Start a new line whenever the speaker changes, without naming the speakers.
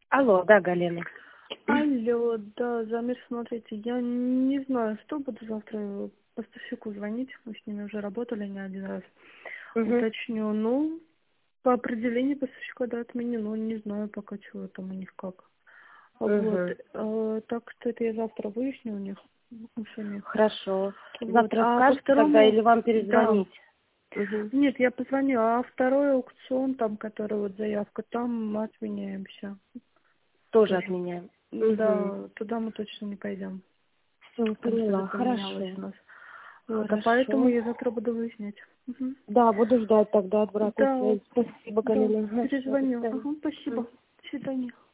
Алло, да, Галина.
Алло, да, Замир, смотрите, я не знаю, что буду завтра поставщику звонить, мы с ними уже работали не один раз.
Угу.
Уточню, ну, по определению поставщика, да, отменено, не знаю пока, чего там у них как. Вот,
Угу.
так что это я завтра выясню у них, с ними.
Хорошо.
Вот,
Завтра
а по
скажете тогда
второму,
или вам
да,
перезвонить? Угу.
нет, я позвоню, а второй аукцион, там, который вот заявка, там мы отменяемся.
Тоже
Тоже.
отменяем. Угу.
Да, туда мы точно не пойдем.
Все,
Там что-то
поняла.
поменялось
Хорошо.
у нас. Вот, а поэтому
Хорошо.
я завтра буду выяснять. Мгм.
Да, буду ждать тогда обратной
Да,
связи. Спасибо,
да,
Галина. Ага, всё, до
перезвоню.
свидания.
Ага, спасибо.
Мгм.
До свидания.